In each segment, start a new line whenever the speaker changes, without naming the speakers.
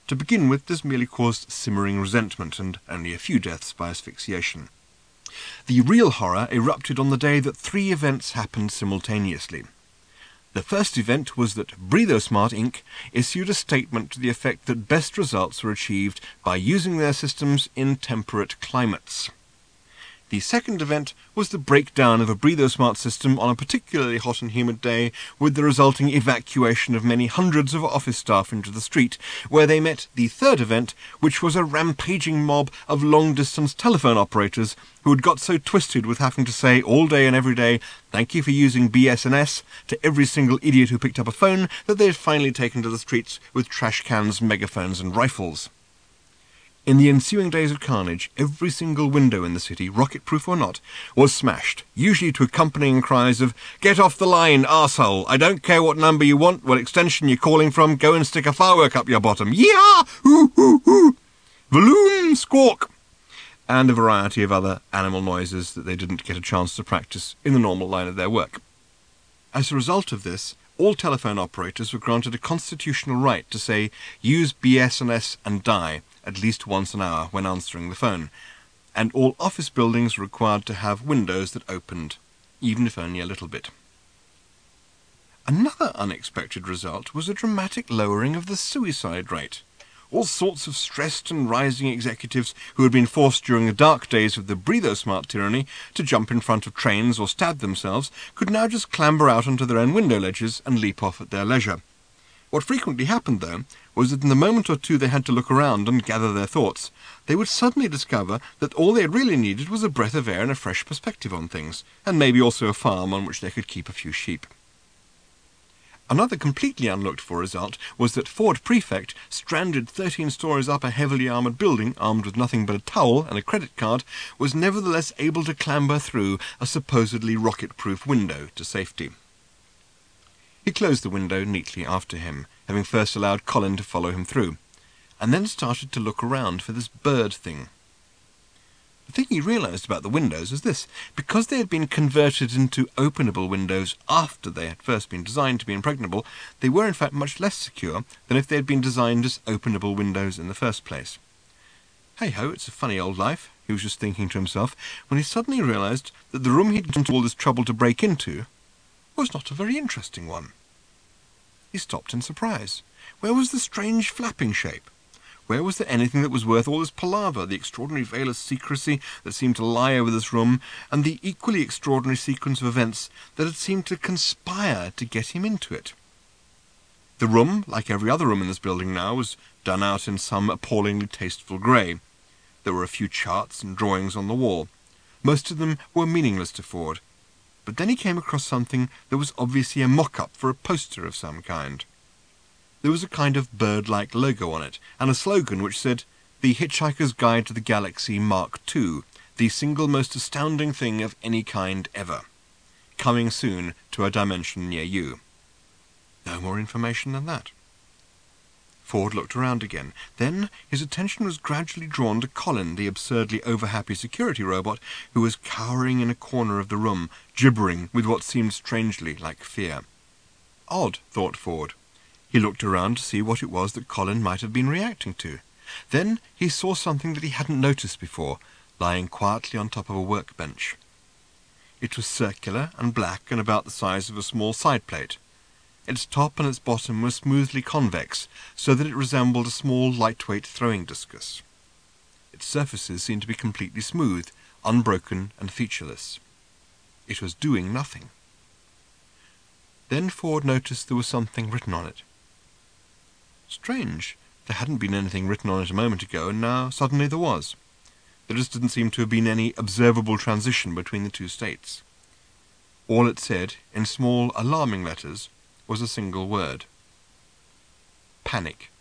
To begin with, this merely caused simmering resentment and only a few deaths by asphyxiation. The real horror erupted on the day that 3 events happened simultaneously. The first event was that BreathoSmart Inc. issued a statement to the effect that best results were achieved by using their systems in temperate climates. The second event was the breakdown of a BreathoSmart system on a particularly hot and humid day, with the resulting evacuation of many hundreds of office staff into the street, where they met the third event, which was a rampaging mob of long-distance telephone operators who had got so twisted with having to say all day and every day, "Thank you for using BSNS," to every single idiot who picked up a phone, that they had finally taken to the streets with trash cans, megaphones and rifles. In the ensuing days of carnage, every single window in the city, rocket-proof or not, was smashed, usually to accompanying cries of, "Get off the line, arsehole! I don't care what number you want, what extension you're calling from, go and stick a firework up your bottom! Yee-haw! Hoo, hoo, hoo! Balloon squawk!" And a variety of other animal noises that they didn't get a chance to practice in the normal line of their work. As a result of this, all telephone operators were granted a constitutional right to say, "Use BSNS and die," at least once an hour when answering the phone, and all office buildings were required to have windows that opened, even if only a little bit. Another unexpected result was a dramatic lowering of the suicide rate. All sorts of stressed and rising executives who had been forced during the dark days of the BreathoSmart tyranny to jump in front of trains or stab themselves could now just clamber out onto their own window ledges and leap off at their leisure. What frequently happened, though, was that in the moment or two they had to look around and gather their thoughts, they would suddenly discover that all they really needed was a breath of air and a fresh perspective on things, and maybe also a farm on which they could keep a few sheep. Another completely unlooked-for result was that Ford Prefect, stranded 13 stories up a heavily armoured building, armed with nothing but a towel and a credit card, was nevertheless able to clamber through a supposedly rocket-proof window to safety. He closed the window neatly after him, having first allowed Colin to follow him through, and then started to look around for this bird thing. The thing he realised about the windows was this: because they had been converted into openable windows after they had first been designed to be impregnable, they were in fact much less secure than if they had been designed as openable windows in the first place. Hey-ho, it's a funny old life, he was just thinking to himself, when he suddenly realised that the room he'd gone to all this trouble to break into was not a very interesting one. He stopped in surprise. Where was the strange flapping shape? Where was there anything that was worth all this palaver, the extraordinary veil of secrecy that seemed to lie over this room, and the equally extraordinary sequence of events that had seemed to conspire to get him into it? The room, like every other room in this building now, was done out in some appallingly tasteful grey. There were a few charts and drawings on the wall. Most of them were meaningless to Ford. But then he came across something that was obviously a mock-up for a poster of some kind. There was a kind of bird-like logo on it, and a slogan which said, "The Hitchhiker's Guide to the Galaxy Mark II, the single most astounding thing of any kind ever. Coming soon to a dimension near you." No more information than that. Ford looked around again. Then his attention was gradually drawn to Colin, the absurdly over-happy security robot, who was cowering in a corner of the room, gibbering with what seemed strangely like fear. Odd, thought Ford. He looked around to see what it was that Colin might have been reacting to. Then he saw something that he hadn't noticed before, lying quietly on top of a workbench. It was circular and black and about the size of a small side plate. Its top and its bottom were smoothly convex, so that it resembled a small, lightweight throwing discus. Its surfaces seemed to be completely smooth, unbroken and featureless. It was doing nothing. Then Ford noticed there was something written on it. Strange. There hadn't been anything written on it a moment ago, and now suddenly there was. There just didn't seem to have been any observable transition between the two states. All it said, in small, alarming letters, was a single word. Panic.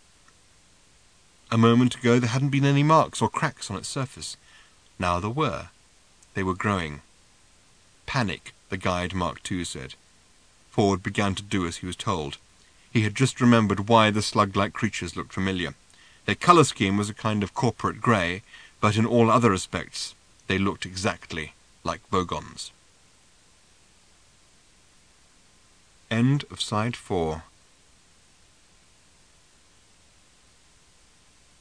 A moment ago there hadn't been any marks or cracks on its surface. Now there were. They were growing. Panic, the Guide Mark II said. Ford began to do as he was told. He had just remembered why the slug-like creatures looked familiar. Their colour scheme was a kind of corporate grey, but in all other respects they looked exactly like Vogons. End of Side 4.